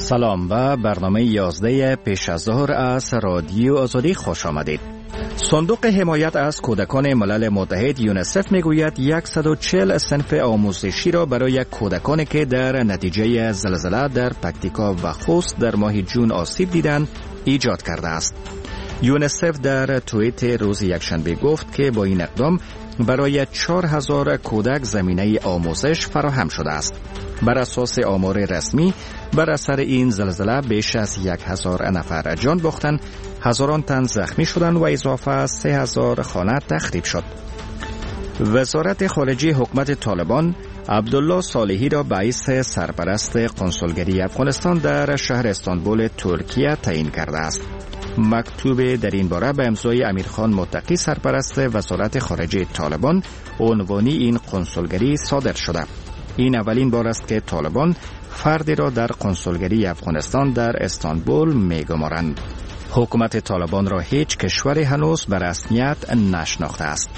سلام و برنامه 11 پیش از ظهر از رادیو آزادی خوش آمدید. صندوق حمایت از کودکان ملل متحد یونیسف میگوید 140 صنف آموزشی را برای کودکانی که در نتیجه زلزله در پکتیکا و خوست در ماه جون آسیب دیدند ایجاد کرده است. یونیسف در توییت روز یکشنبه گفت که با این اقدام برای 4000 کودک زمینه آموزش فراهم شده است. بر اساس آمار رسمی بر اثر این زلزله بیش از 1000 نفر جان باختند، هزاران تن زخمی شدند و اضافه از 3000 خانه تخریب شد. وزارت خارجه حکومت طالبان عبدالله صالحی را رئیس سرپرست کنسولگری افغانستان در شهر استانبول ترکیه تعیین کرده است. مکتوب در این باره به امضای امیرخان متقی سرپرست وزارت خارجه طالبان عنوانی این کنسولگری صادر شده. این اولین بار است که طالبان فردی را در کنسولگری افغانستان در استانبول می‌گمارند. حکومت طالبان را هیچ کشوری هنوز به رسمیت نشناخته است.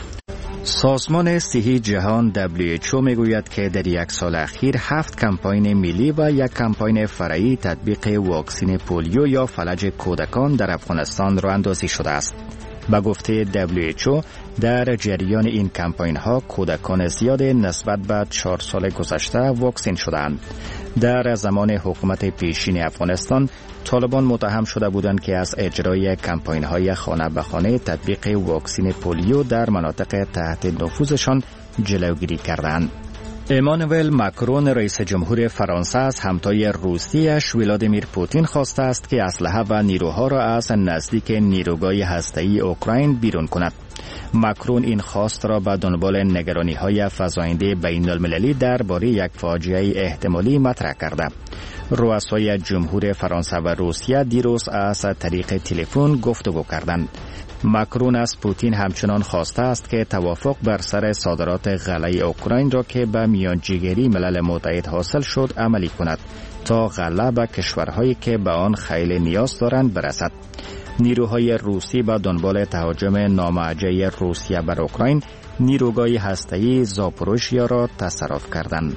سازمان صحی جهان WHO میگوید که در یک سال اخیر 7 کمپاین ملی و یک کمپاین فرعی تطبیق واکسن پولیو یا فلج کودکان در افغانستان راه اندازی شده است. به گفته WHO در جریان این کمپاین ها کودکان زیاد نسبت به 4 سال گذشته واکسن شدند. در زمان حکومت پیشین افغانستان طالبان متهم شده بودند که از اجرای کمپاین های خانه به خانه تطبیق واکسن پولیو در مناطق تحت نفوذشان جلوگیری کردند. امانوئل ماکرون رئیس جمهور فرانسه از همتای روسیش ولادیمیر پوتین خواسته است که اسلحه و نیروها را از نزدیک نیروگاه هسته‌ای اوکراین بیرون کند. ماکرون این خواست را به دنبال نگرانی‌های فزاینده بین‌المللی درباره یک فاجعه احتمالی مطرح کرده. رؤسای جمهور فرانسه و روسیه دیروز از طریق تلفن گفتگو کردند. ماکرون از پوتین همچنان خواسته است که توافق بر سر صادرات غله اوکراین را که به میانجیگری ملل متحد حاصل شد عملی کند تا غله به کشورهایی که به آن خیلی نیاز دارند برسد. نیروهای روسی به دنبال تهاجم نامعجزه روسیه بر اوکراین نیروگاه هسته‌ای زاپوروژیا را تصرف کردند.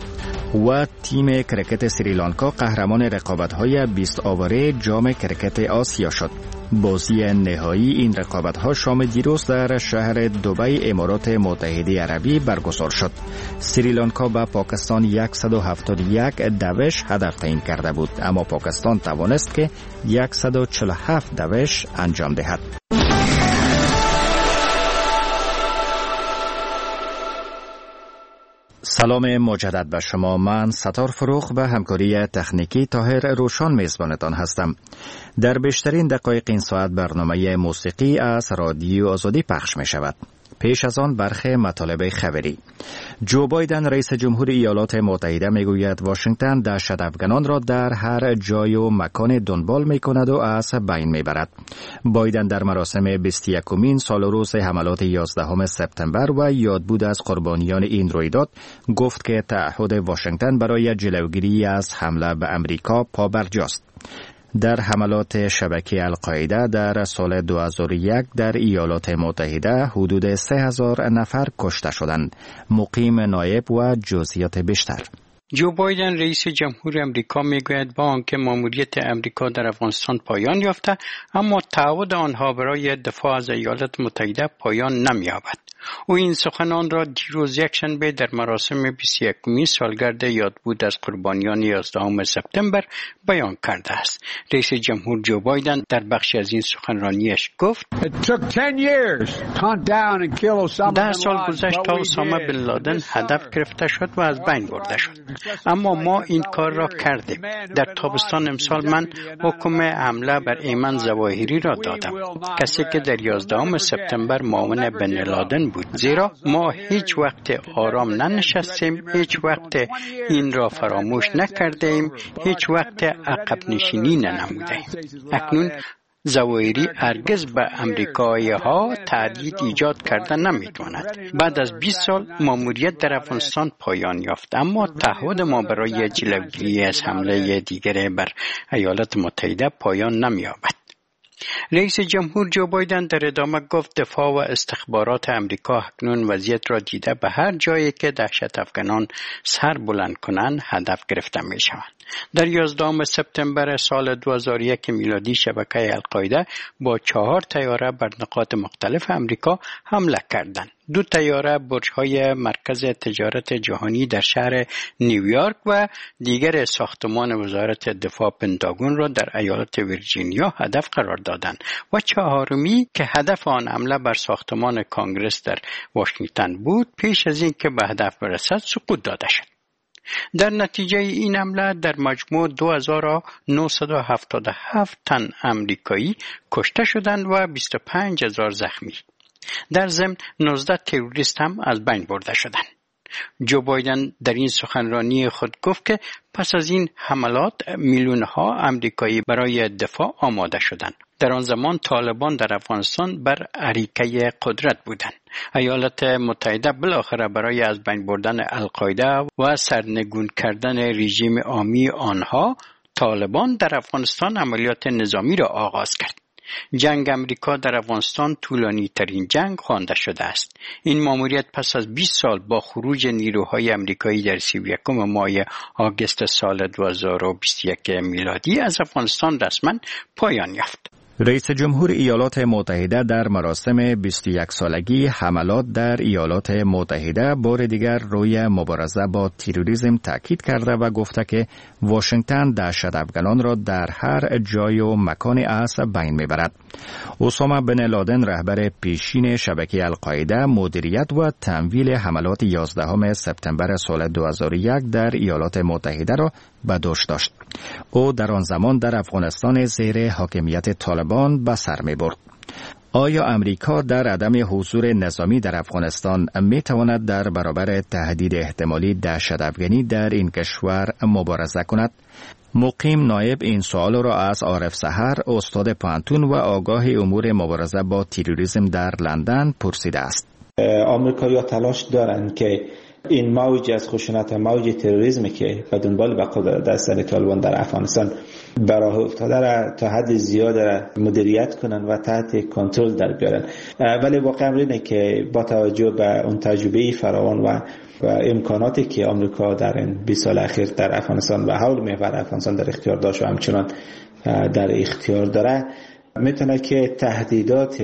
و تیم کرکت سریلانکا قهرمان رقابت‌های 20 آوره جام کرکت آسیا شد. بازی نهایی این رقابت‌ها شام دیروز در شهر دبی امارات متحده عربی برگزار شد. سریلانکا به پاکستان 171 دوش هدف تعیین کرده بود، اما پاکستان توانست که 147 دوش انجام دهد. سلام مجدد به شما. من ستار فروخ به همکاری تکنیکی طاهر روشان میزبانتان هستم. در بیشترین دقایق این ساعت برنامه موسیقی از رادیو آزادی پخش می شود. پیش از آن برخی مطالب خبری. جو بایدن رئیس جمهور ایالات متحده میگوید واشنگتن دهشت افغانان را در هر جای و مکان دنبال میکند و از بین میبرد. بایدن در مراسم 21مین سال روز حملات 11 سپتامبر و یادبود از قربانیان این رویداد گفت که تعهد واشنگتن برای جلوگیری از حمله به امریکا پابرجاست. در حملات شبکه القاعده در سال 2001 در ایالات متحده حدود 3000 نفر کشته شدند. مقیم نایب و جزئیات بیشتر. جو بایدن رئیس جمهور امریکا میگوید با آنکه ماموریت امریکا در افغانستان پایان یافته، اما تعهد آنها برای دفاع از ایالات متحده پایان نمی‌یابد. او این سخنان را دیروز یکشنبه در مراسم 21مین سالگرد یادبود از قربانیان 11 سپتامبر بیان کرده است. رئیس جمهور جو بایدن در بخشی از این سخنرانیش گفت: 10 سال گذشت تا اسامه بن لادن هدف گرفته شد و از بین برده شد، اما ما این کار را کردیم. در تابستان امسال من حکم حمله بر ایمن ظواهری را دادم، کسی که در 11 سپتامبر معاون بن لادن بود، زیرا ما هیچ وقت آرام ننشستیم، هیچ وقت این را فراموش نکردیم، هیچ وقت عقب نشینی ننمودیم. اکنون ظواهری هرگز به امریکایی ها تهدید ایجاد کرده نمیتواند. بعد از 20 سال ماموریت در افغانستان پایان یافت، اما تعهد ما برای جلوگیری از حمله دیگر بر ایالات متحده پایان نمی‌یابد. رئیس جمهور جو بایدن در ادامه گفت دفاع و استخبارات امریکا اکنون وضعیت را دیده به هر جایی که دهشت افغانان سر بلند کنند هدف گرفته می شوند. در 11 سپتامبر سال 2001 میلادی شبکه القاعده با 4 طیاره بر نقاط مختلف امریکا حمله کردند. 2 طیاره برج‌های مرکز تجارت جهانی در شهر نیویورک و دیگر ساختمان وزارت دفاع پنتاگون را در ایالت ویرجینیا هدف قرار دادند و 4می که هدف آن حمله بر ساختمان کانگرس در واشنگتن بود پیش از اینکه به هدف برسد سقوط داده شد. در نتیجه این حمله در مجموع 2977 تن امریکایی کشته شدند و 25000 زخمی. در ضمن 19 تروریست هم از بین برده شدند. جو بایدن در این سخنرانی خود گفت که پس از این حملات میلیون‌ها امریکایی برای دفاع آماده شدند. در آن زمان طالبان در افغانستان بر اریکه قدرت بودند. ایالات متحده بالاخره برای از بین بردن القاعده و سرنگون کردن رژیم عامی آنها، طالبان در افغانستان عملیات نظامی را آغاز کرد. جنگ امریکا در افغانستان طولانی ترین جنگ خوانده شده است. این ماموریت پس از 20 سال با خروج نیروهای امریکایی در 31 ماه آگوست سال 2021 میلادی از افغانستان رسما پایان یافت. رئیس جمهور ایالات متحده در مراسم 21 سالگی حملات در ایالات متحده بار دیگر روی مبارزه با تروریسم تاکید کرده و گفته که واشنگتن دهشت‌افکنان را در هر جای و مکان از بین میبرد. اسامه بن لادن رهبر پیشین شبکه القاعده مدیریت و تمویل حملات 11 سپتامبر سال 2001 در ایالات متحده را به دوش داشت. او در آن زمان در افغانستان زیر حاکمیت طالبان به سر می برد. آیا امریکا در عدم حضور نظامی در افغانستان می تواند در برابر تهدید احتمالی دهشت‌افکنی در این کشور مبارزه کند؟ مقیم نایب این سوال را از عارف سحر، استاد پانتون و آگاه امور مبارزه با تروریسم در لندن پرسیده است. آمریکایی‌ها تلاش دارند که این موج از خشونت، موج تروریسم که به دنبال بقا داشتن طالبان در افغانستان براه افتاده را تا حد زیاد مدیریت کنن و تحت کنترل در بیارن. ولی واقعا اینه که با توجه به اون تجربه فراوان و امکاناتی که آمریکا در این 20 سال اخیر در افغانستان و حول محور افغانستان در اختیار داشت و همچنان در اختیار داره، میتونه که تهدیدات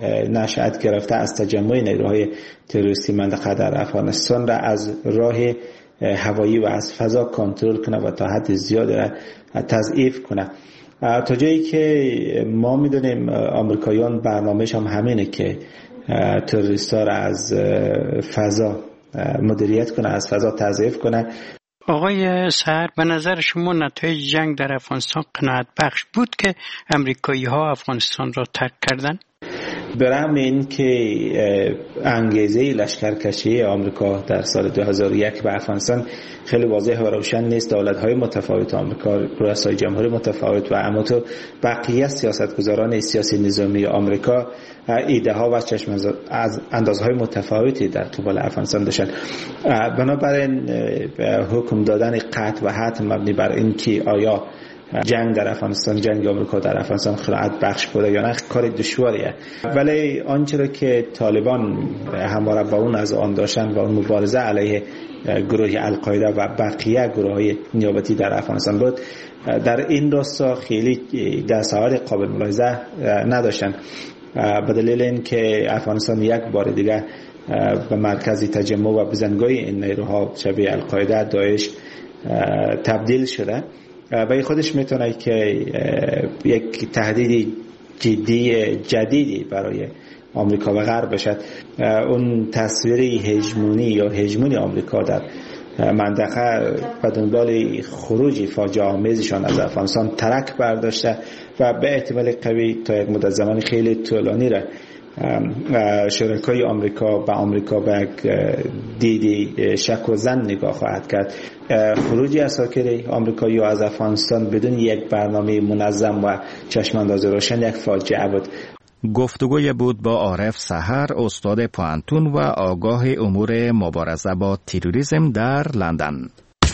نشأت گرفته از تجمع نیروهای تروریستی منطقه در افغانستان را از راه هوایی و از فضا کنترل کنه و تا حد زیاد را تضعیف کنه. تا جایی که ما میدونیم آمریکاییان برنامه‌ش هم همینه که تروریستا را از فضا مدیریت کنه، از فضا تضعیف کنه. آقای سحر، به نظر شما نتایج جنگ در افغانستان قناعت بخش بود که امریکایی ها افغانستان را ترک کردند؟ برام این که انگیزه لشکرکشی آمریکا در سال 2001 به افغانستان خیلی واضح و روشن نیست. دولت‌های متفاوت آمریکا، رؤسای جمهور متفاوت و اما تو بقیه سیاستگزاران سیاسی نظامی آمریکا ایده ها و چشم از اندازهای متفاوتی در قبال افغانستان داشتن. بنابراین حکم دادن قطع و حتم مبنی بر این که آیا جنگ در افغانستان، جنگ آمریکا در افغانستان قناعت بخش بوده یا نه، کار دشواریه. ولی آنچه را که طالبان همواره با اون از آن داشتن و اون مبارزه علیه گروه القاعده و بقیه گروه‌های نیابتی در افغانستان بود، در این راستا خیلی دستاورد قابل ملاحظه نداشتن، به دلیل اینکه افغانستان یک بار دیگه به مرکزی تجمع و بزنگاه این نیروها شبیه القاعده، داعش تبدیل شده و خودش میتونه که یک تهدید جدیدی برای آمریکا و غرب بشد. اون تصویر هژمونی آمریکا در منطقه به دنبال خروج فاجعه آمیزشان از افغانستان ترک برداشته و به احتمال قوی تا یک مدت زمان خیلی طولانی را شرکای آمریکا به دیدی شک و زن نگاه خواهد کرد. خروج اساکر آمریکایی از افغانستان بدون یک برنامه منظم و چشمانداز روشن یک فاجعه بود. گفتگوی بود با عارف سحر، استاد پانتون و آگاه امور مبارزه با تروریسم در لندن.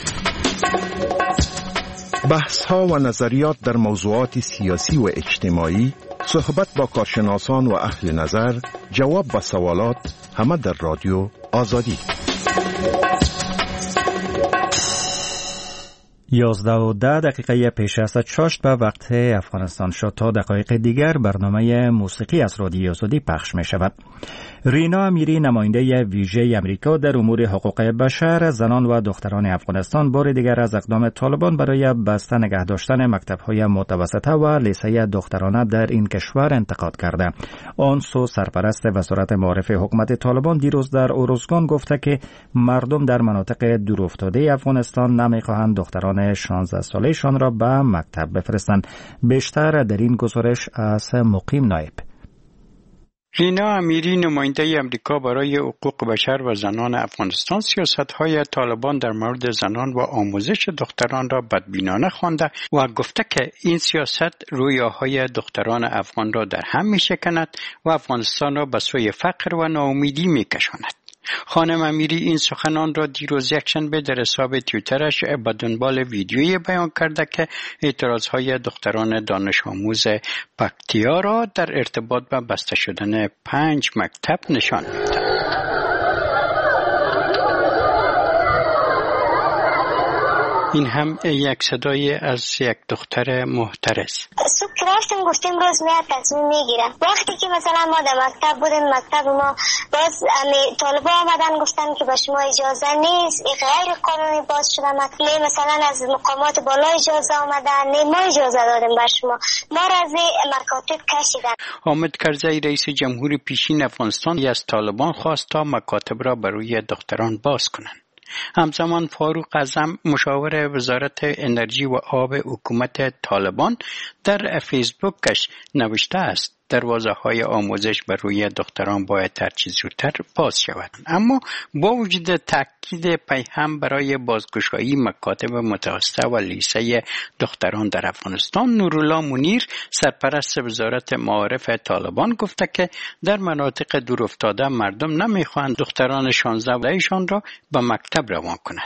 بحث ها و نظریات در موضوعات سیاسی و اجتماعی، صحبت با کارشناسان و اهل نظر، جواب به سوالات، همه در رادیو آزادی. 11:10 پیش از 8 به وقت افغانستان شد. تا دقایق دیگر برنامه موسیقی از رادیوی آزادی پخش می شود. رینا امیری، نماینده ویژه امریکا در امور حقوق بشر، زنان و دختران افغانستان بار دیگر از اقدام طالبان برای بسته نگه داشتن مکتب‌های متوسطه و لیسه دخترانه در این کشور انتقاد کرده. آن سو سرپرست وزارت معارف حکومت طالبان دیروز در اروزگان گفته که مردم در مناطق دورافتاده افغانستان نمی‌خواهند دختران 16 ساله‌شان را به مکتب بفرستند. بیشتر در این گزارش از مقیم نایب. رینا امیری، نماینده امریکا برای حقوق بشر و زنان افغانستان، سیاست‌های طالبان در مورد زنان و آموزش دختران را بدبینانه خوانده و گفته که این سیاست رویاهای دختران افغان را در هم می‌شکند و افغانستان را به سوی فقر و ناامیدی می‌کشاند. خانم امیری این سخنان را دیروز یکشنبه در حساب توییترش به دنبال ویدیویی بیان کرده که اعتراضهای دختران دانش آموز پکتیا را در ارتباط با بسته شدن 5 مکتب نشان می‌دهد. این هم یک صدای از یک دختر محترس. صبح که رفتیم گفتیم روز میاد تصمیم میگیرم. وقتی که مثلا ما در مکتب بودیم، مکتب ما باز طالبا آمدن گفتن که به شما اجازه نیست، این غیر قانونی باز شده مکتب، مثلا از مقامات بالا اجازه آمدن، نه ما اجازه دادیم به شما، ما را از مکاتب کشیدن. حامد کرزی رئیس جمهور پیشین افغانستان از طالبان خواست تا مکاتب را برای دختران باز کنند. همزمان فاروق اعظم، مشاور وزارت انرژی و آب حکومت طالبان، در فیسبوکش نوشته است دروازه‌های آموزش بر روی دختران باید هرچه زودتر باز شود. اما با وجود تاکید پیهم برای بازگشایی مکاتب متوسطه و لیسه دختران در افغانستان، نورالله منیر، سرپرست وزارت معارف طالبان، گفته که در مناطق دورافتاده مردم نمیخواهند دختران 16 ساله‌شان را به مکتب روان کنند.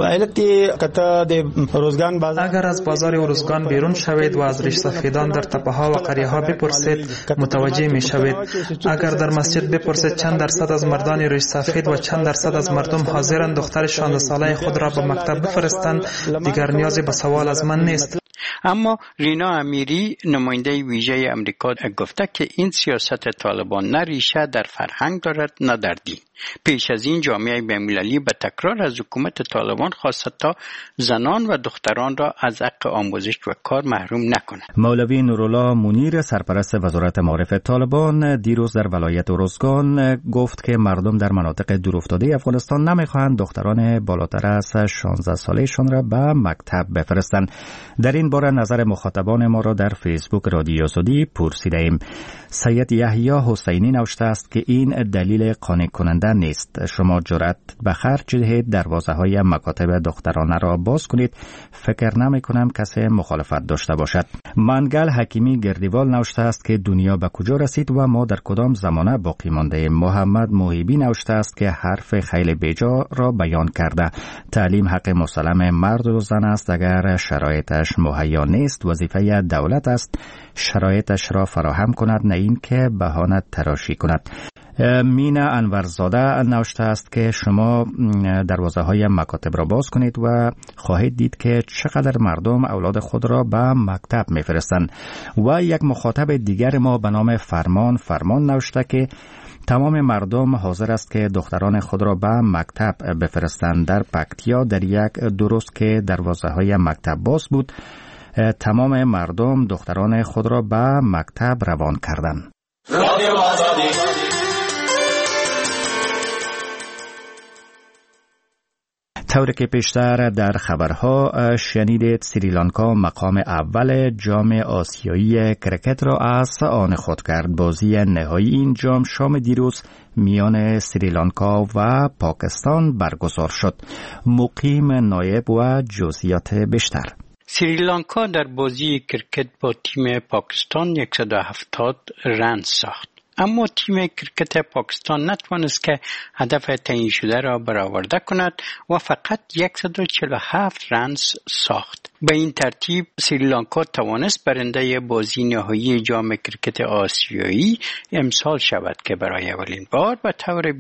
اگر از بازار اروزگان بیرون شوید و از ریش سفیدان در تپه ها و قریه ها بپرسید متوجه می شوید. اگر در مسجد بپرسید چند درصد از مردان ریش سفید و چند درصد از مردم حاضرند دختر 16 ساله خود را به مکتب بفرستند، دیگر نیازی به سوال از من نیست. اما رینا امیری، نماینده ویژه امریکا، گفته که این سیاست طالبان نه ریشه در فرهنگ دارد نه در دین. پیش از این جامعه بین‌المللی به تکرار از حکومت طالبان خواسته تا زنان و دختران را از حق آموزش و کار محروم نکند. مولوی نورالله منیر، سرپرست وزارت معارف طالبان، دیروز در ولایت اروزگان گفت که مردم در مناطق دورافتاده افغانستان نمیخواهند دختران بالاتر از 16 ساله‌شان را به مکتب بفرستند. در این باره نظر مخاطبان ما را در فیسبوک رادیوی آزادی پرسیدیم. سید یحیی حسینی نوشته است که این دلیل قانع کننده نیست. شما جرأت به خرج دهید دروازه‌های مکاتب دخترانه را باز کنید. فکر نمی کنم کسی مخالفت داشته باشد. منگل حکیمی گردیوال نوشته است که دنیا به کجا رسید و ما در کدام زمانه باقی مانده. محمد محیبی نوشته است که حرف خیلی بیجا را بیان کرده. تعلیم حق مسلم مرد و زن است. اگر شرایطش مهیا نیست، وظیفه دولت است شرایطش را فراهم کند، نه این که بهانه تراشی کند. مینا انورزاده نوشته است که شما دروازه‌های مکاتب را باز کنید و خواهید دید که چقدر مردم اولاد خود را به مکتب می‌فرستند. و یک مخاطب دیگر ما به نام فرمان نوشته که تمام مردم حاضر است که دختران خود را به مکتب بفرستند. در پکتیا در یک 2 روز که دروازه‌های مکتب باز بود، تمام مردم دختران خود را به مکتب روان کردند. طوری که پیشتر در خبرها شنیدید، سریلانکا مقام اول جام آسیایی کرکت را از آن خود کرد. بازی نهایی این جام شام دیروز میان سریلانکا و پاکستان برگزار شد. مقیم نایب و جزئیات بیشتر. سریلانکا در بازی کرکت با تیم پاکستان 170 رن ساخت. اما تیم کرکت پاکستان نتوانست که هدف تعیین شده را برآورده کند و فقط 147 رن ساخت. به این ترتیب سریلانکا توانست برنده بازی نهایی جام کرکت آسیایی امسال شود که برای اولین بار به طور